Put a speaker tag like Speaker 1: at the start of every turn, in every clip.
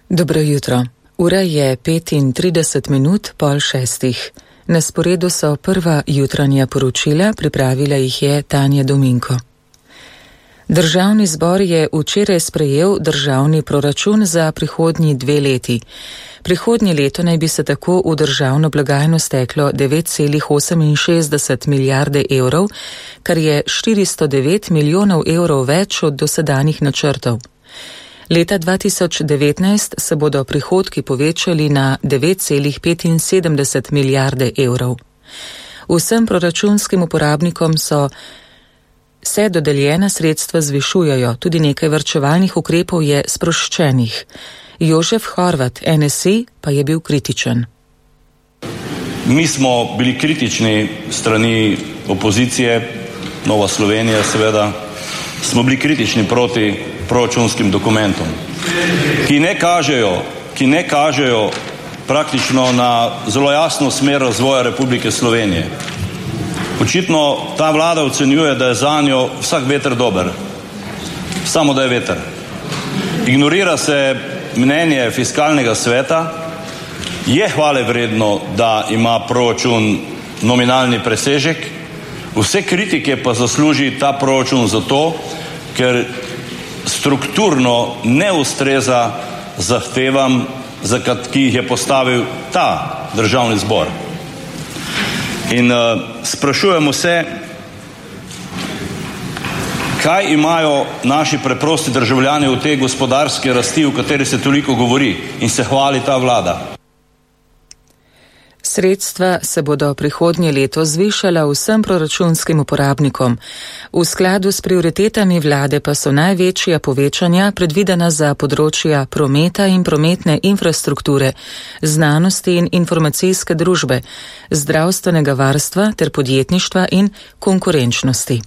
Speaker 1: Dobro jutro. Ura je 35:35. Na sporedu so prva jutranja poročila, pripravila jih je Tanja Dominko. Državni zbor je včeraj sprejel državni proračun za prihodnji 2 leti. Prihodnje leto naj bi se tako v državno blagajno steklo 9,68 milijarde evrov, kar je 409 milijonov evrov več od dosedanjih načrtov. Leta 2019 se bodo prihodki povečali na 9,75 milijarde evrov. Vsem proračunskim uporabnikom se dodeljena sredstva zvišujejo, tudi nekaj varčevalnih ukrepov je sproščenih. Jožef Horvat, NSI, pa je bil kritičen.
Speaker 2: Mi smo bili kritični strani opozicije, Nova Slovenija seveda, smo bili kritični proti proračunskim dokumentom, ki ne kažejo praktično na zelo jasno smer razvoja Republike Slovenije. Očitno ta vlada ocenjuje, da je zanjo vsak veter dober, samo da je veter. Ignorira se mnenje fiskalnega sveta, je hvale vredno, da ima proračun nominalni presežek, vse kritike pa zasluži ta proračun zato, ker strukturno ne ustreza zahtevam, ki jih je postavil ta državni zbor. In sprašujemo se, kaj imajo naši preprosti državljani v tej gospodarski rasti, o kateri se toliko govori in se hvali ta vlada.
Speaker 1: Sredstva se bodo prihodnje leto zvišala vsem proračunskim uporabnikom. V skladu s prioritetami vlade pa so največja povečanja predvidena za področja prometa in prometne infrastrukture, znanosti in informacijske družbe, zdravstvenega varstva ter podjetništva in konkurenčnosti.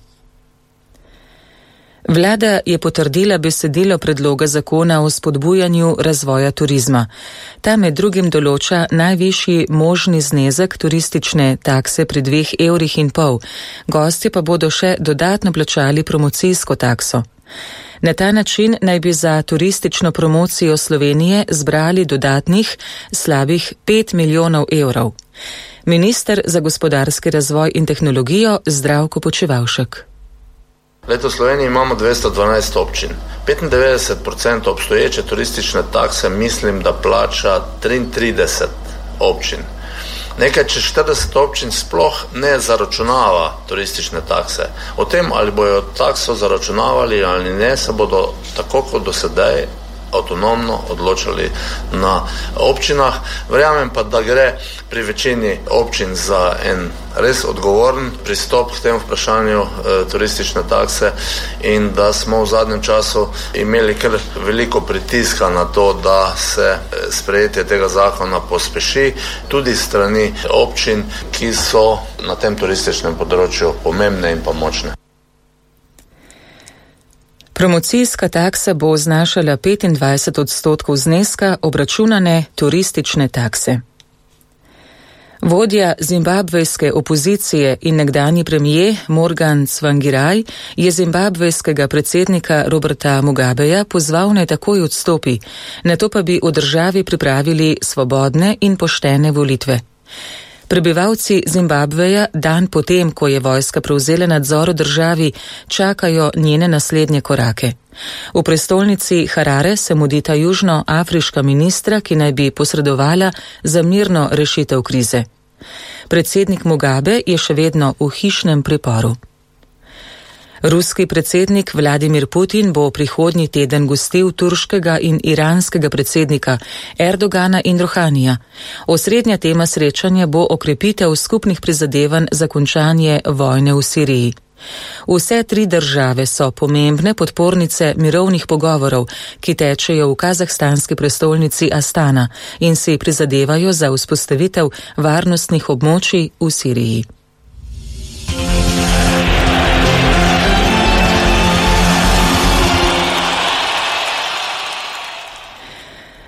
Speaker 1: Vlada je potrdila besedilo predloga zakona o spodbujanju razvoja turizma. Ta med drugim določa najvišji možni znezek turistične takse pri 2,5 evra, gostje pa bodo še dodatno plačali promocijsko takso. Na ta način naj bi za turistično promocijo Slovenije zbrali dodatnih slabih 5 milijonov evrov. Minister za gospodarski razvoj in tehnologijo Zdravko Počivalšek.
Speaker 3: Letos v Sloveniji imamo 212 občin. 95% obstoječe turistične takse mislim, da plača 33 občin. Nekaj čez 40 občin sploh ne zaračunava turistične takse. O tem, ali bojo takso zaračunavali ali ne, se bodo tako kot do sedaj avtonomno odločali na občinah. Verjamem pa, da gre pri večini občin za en res odgovoren pristop k temu vprašanju turistične takse in da smo v zadnjem času imeli kar veliko pritiska na to, da se sprejetje tega zakona pospeši tudi strani občin, ki so na tem turističnem področju pomembne in pa močne.
Speaker 1: Promocijska taksa bo znašala 25% zneska obračunane turistične takse. Vodja zimbabvejske opozicije in nekdanji premijer Morgan Tsvangirai je zimbabvejskega predsednika Roberta Mugabeja pozval naj takoj odstopi, nato pa bi v državi pripravili svobodne in poštene volitve. Prebivalci Zimbabveja dan potem, ko je vojska prevzela nadzor v državi, čakajo njene naslednje korake. V prestolnici Harare se mudita južnoafriška ministra, ki naj bi posredovala za mirno rešitev krize. Predsednik Mugabe je še vedno v hišnem priporu. Ruski predsednik Vladimir Putin bo prihodnji teden gostil turškega in iranskega predsednika Erdogana in Rohanija. Osrednja tema srečanja bo okrepitev skupnih prizadevanj za končanje vojne v Siriji. Vse 3 države so pomembne podpornice mirovnih pogovorov, ki tečejo v kazahstanski prestolnici Astana in si prizadevajo za vzpostavitev varnostnih območij v Siriji.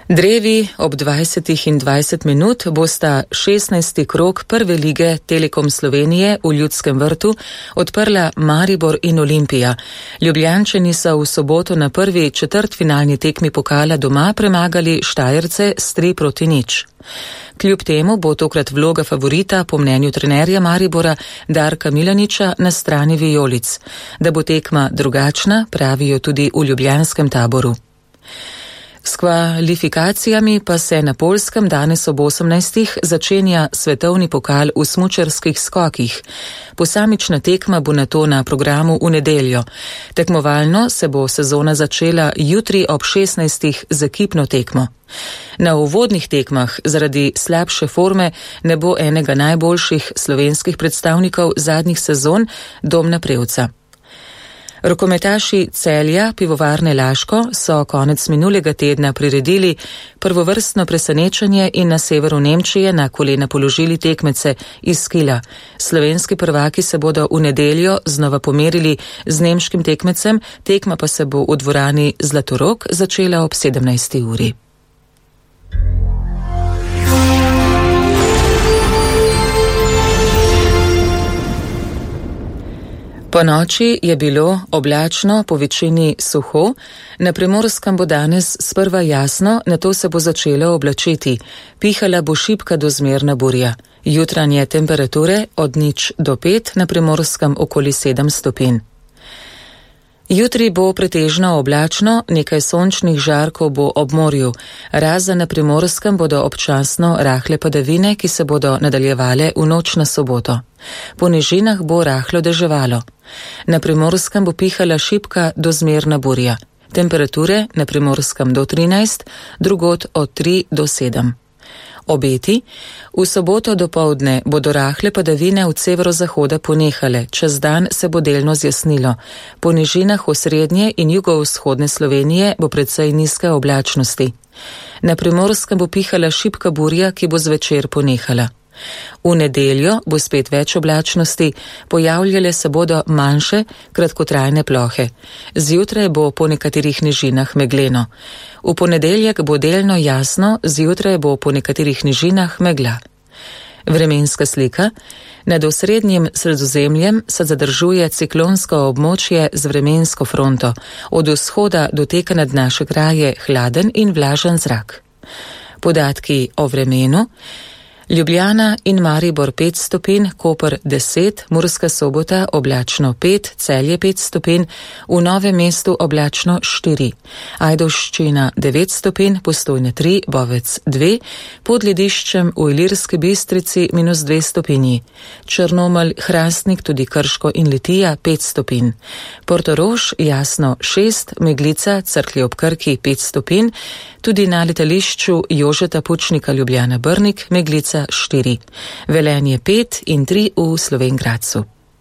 Speaker 1: Drevi ob 20 in 20 minut bosta 16. krog prve lige Telekom Slovenije v Ljudskem vrtu odprla Maribor in Olimpija. Ljubljančani so v soboto na prvi četrtfinalni tekmi pokala doma premagali Štajerce s 3-0. Kljub temu bo tokrat vloga favorita po mnenju trenerja Maribora Darka Milaniča na strani vijolic. Da bo tekma drugačna, pravijo tudi v ljubljanskem taboru. S kvalifikacijami pa se na Poljskem danes ob 18. začenja svetovni pokal v smučarskih skokih. Posamična tekma bo nato na programu v nedeljo. Tekmovalno se bo sezona začela jutri ob 16. z ekipno tekmo. Na uvodnih tekmah zaradi slabše forme ne bo enega najboljših slovenskih predstavnikov zadnjih sezon, Domna Prevca. Rokometaši Celja Pivovarne Laško so konec minulega tedna priredili prvovrstno presenečenje in na severu Nemčije na kolena položili tekmece iz Skila. Slovenski prvaki se bodo v nedeljo znova pomerili z nemškim tekmecem, tekma pa se bo v dvorani Zlatorog začela ob 17. uri. Po noči je bilo oblačno, po večini suho, na Primorskem bo danes sprva jasno, nato se bo začelo oblačiti. Pihala bo šibka do zmerna burja. Jutranje temperature od 0 do 5, na Primorskem okoli 7 stopinj. Jutri bo pretežno oblačno, nekaj sončnih žarkov bo ob morju. Razen na Primorskem bodo občasno rahle padavine, ki se bodo nadaljevale v noč na soboto. Po nižinah bo rahlo deževalo. Na Primorskem bo pihala šibka do zmerna burja. Temperature na Primorskem do 13, drugod od 3 do 7. Obeti. V soboto dopoldne bodo rahle padavine od severozahoda ponehale, čez dan se bo delno zjasnilo. Po nižinah osrednje in jugovzhodne Slovenije bo precej nizke oblačnosti. Na Primorskem bo pihala šibka burja, ki bo zvečer ponehala. V nedeljo bo spet več oblačnosti, pojavljale se bodo manjše, kratkotrajne plohe. Zjutraj bo po nekaterih nižinah megleno. V ponedeljek bo delno jasno, zjutraj bo po nekaterih nižinah megla. Vremenska slika. Nad osrednjim Sredozemljem se zadržuje ciklonsko območje z vremensko fronto. Od vzhoda doteka nad naše kraje hladen in vlažen zrak. Podatki o vremenu. Ljubljana in Maribor 5 stopinj, Koper 10, Murska Sobota oblačno 5, Celje 5 stopinj, v Novem mestu oblačno 4, Ajdovščina 9 stopinj, Postojna 3, Bovec 2, pod Lediščem v Ilirski Bistrici -2 stopinji, Črnomelj, Hrastnik, tudi Krško in Litija 5 stopinj, Portorož jasno 6, Meglica, Cerklje ob Krki 5 stopinj, tudi na letališču Jožeta Pučnika Ljubljana Brnik, Meglica 4, Velenje 5 in 3 v Slovenj Gradcu.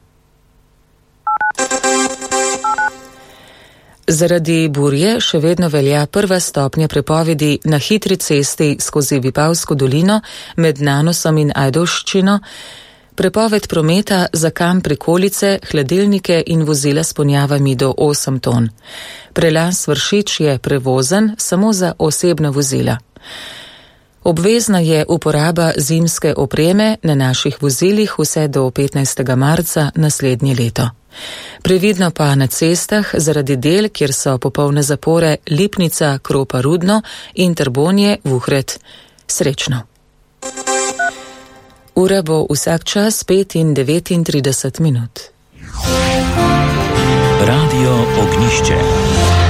Speaker 1: Zaradi burje še vedno velja prva stopnja prepovedi na hitri cesti skozi Vipavsko dolino med Nanosom in Ajdovščino, prepoved prometa za kamp prikolice, hladilnike in vozila s ponjavami do 8 ton. Prelaz Vršič je prevozen samo za osebna vozila. Obvezna je uporaba zimske opreme na naših vozilih vse do 15. marca naslednje leto. Previdno pa na cestah zaradi del, kjer so popolne zapore Lipnica, Kropa Rudno in Trbonje, Vuhred. Srečno! Ura bo vsak čas 5 in 39 minut.
Speaker 4: Radio Ognjišče.